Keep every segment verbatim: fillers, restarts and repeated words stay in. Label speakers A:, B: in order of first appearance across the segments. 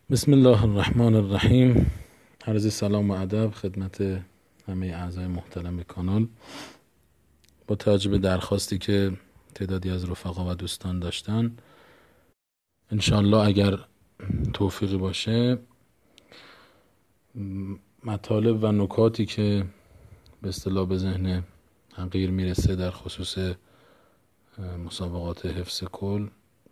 A: بسم الله الرحمن الرحیم. عرض سلام و ادب خدمت همه اعضای محترم کانال. با توجه به درخواستی که تعدادی از رفقا و دوستان داشتن، انشالله اگر توفیقی باشه مطالب و نکاتی که به اصطلاح به ذهن حقیر میرسه در خصوص مسابقات حفظ کل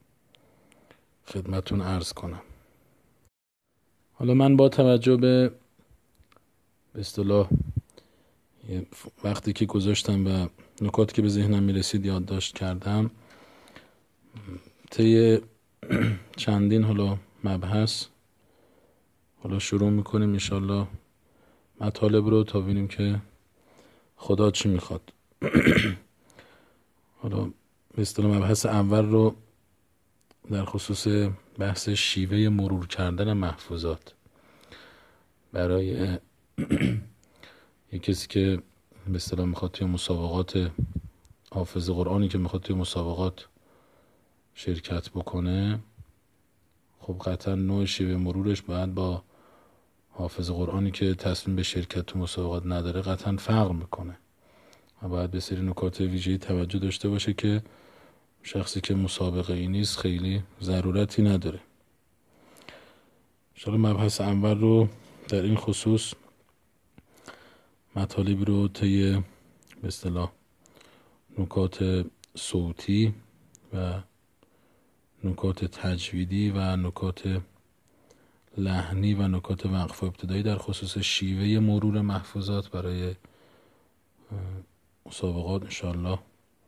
A: خدمتون عرض کنم. حالا من با توجه به به اصطلاح وقتی که گذاشتم و نکاتی که به ذهنم میرسید یادداشت کردم، طی چندین حالا مبحث حالا شروع میکنیم انشالله مطالب رو تا ببینیم که خدا چی میخواد. حالا به اصطلاح مبحث اول رو در خصوص بحث شیوه مرور کردن محفوظات برای یک کسی که به اصطلاح میخواد توی مسابقات حافظ قرآنی که میخواد توی مسابقات شرکت بکنه، خب قطعا نوع شیوه مرورش باید با حافظ قرآنی که تصمیم به شرکت تو مسابقات نداره قطعا فرق میکنه و باید به سری نکات ویژه‌ای توجه داشته باشه که شخصی که مسابقه ای نیست خیلی ضرورتی نداره. انشاءالله مبحث اول رو در این خصوص مطالبی رو طی به اصطلاح نکات صوتی و نکات تجویدی و نکات لحنی و نکات وقف و ابتدایی در خصوص شیوه مرور محفوظات برای مسابقات انشاءالله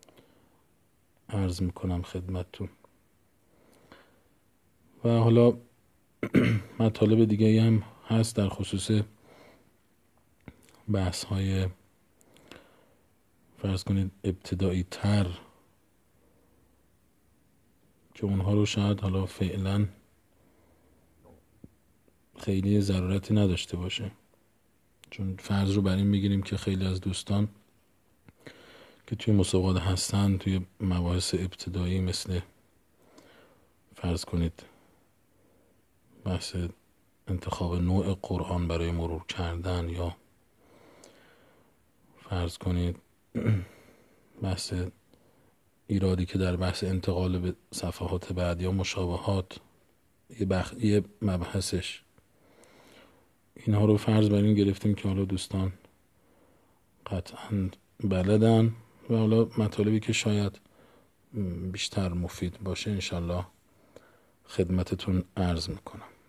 A: عرض میکنم خدمتتون. و حالا مطالب دیگه هم هست در خصوص بحث های فرض کنید ابتدایی تر که اونها رو شاید حالا فعلا خیلی ضرورتی نداشته باشه، چون فرض رو بر این میگیریم که خیلی از دوستان که توی مسابقات هستن توی مباحث ابتدایی مثل فرض کنید بحث انتخاب نوع قرآن برای مرور کردن یا فرض کنید بحث ایرادی که در بحث انتقال به صفحات بعد یا مشابهات یه, بخ... یه مبحثش، اینها رو فرض بر این گرفتیم که حالا دوستان قطعا بلدن و حالا مطالبی که شاید بیشتر مفید باشه انشالله خدمتتون عرض میکنم.